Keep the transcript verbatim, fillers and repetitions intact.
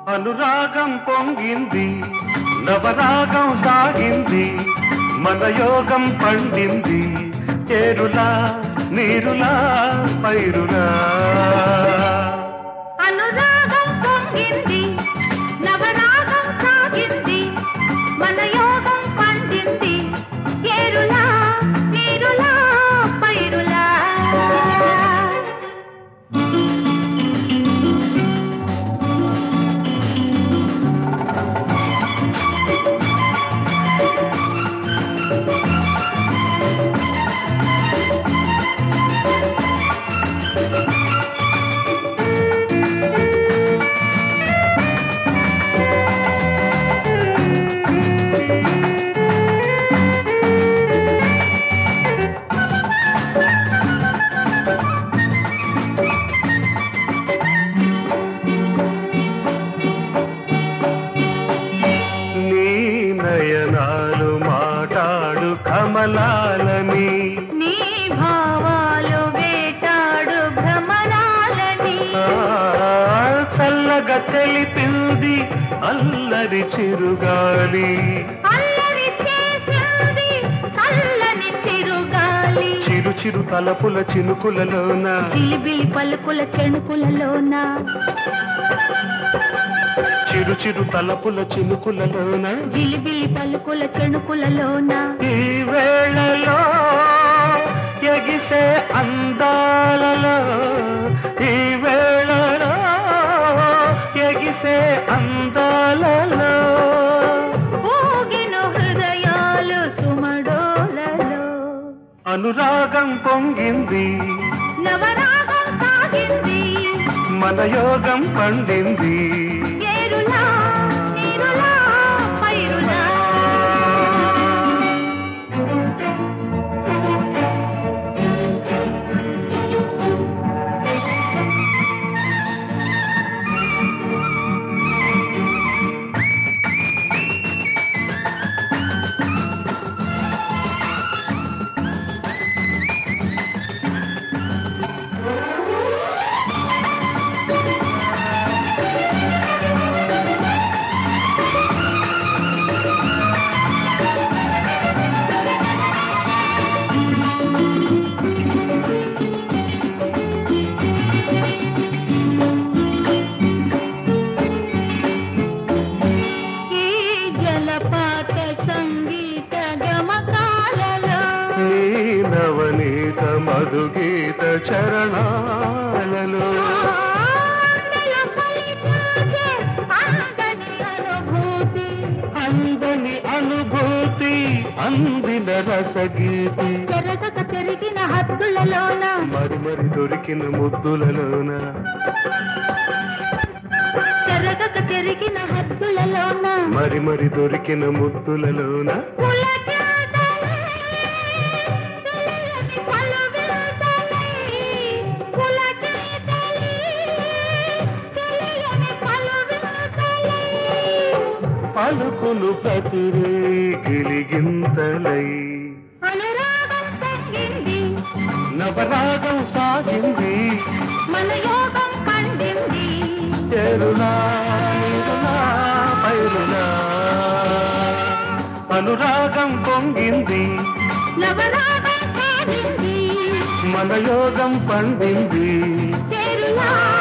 అనురాగం పొంగింది, నవరాగం సాగింది, మన యోగం పండింది, ఏరులా నీరులా పైరులా. అనురాగం పొంగింది, నవరాగం సాగింది, మన యోగం పండింది, ఏరులా నీరులా పైరులా. నయనాలు మాటాడు కమలాలని, నీ భావాలు వేటాడు భ్రమరాలని, చల్లగా తెలిపింది అల్లరి చిరుగాలి, అల్లరి చేసింది చల్లని చిరుగాలి, చిరు చిరు తలపుల చినుకులలోన, చిలిబిలి పలుకుల చెణుకులలోన, చిరు చిరు తలపుల చినుకులలోన, జిలిబిలి పలుకుల చెణుకులలోన. ఈ వేళలో ఎగిసే అందాలలో, ఈ వేళలో ఎగిసే అందాలలో, ఊగిన హృదయాలు సుమడోలలో. అనురాగం పొంగింది, నవరాగం సాగింది, మన యోగం పండింది, ఏరులా నీరులా పైరులా. సంగీత గమకాలలో, నవనీత మధుగీత చరణాలలో, అందని అనుభూతి, అందని అనుభూతి అందిన రసగీతి, చెరగక చెరిగిన హద్దులలోన, మరి మరి దొరికిన ముద్దులలోన, చెరగక చెరిగిన హద్దులలోన, మరి మరి దొరికిన ముద్దులలోన, పలుకులు ప్రతిరే గిలిగింతలై, అనురాగం పొంగింది, నవరాగం సాగింది, మన యోగం పండింది, చెరులా నీరులా పైరులా. అనురాగం పొంగింది, నవరాగం సాగింది, మన యోగం పండింది, చెరులా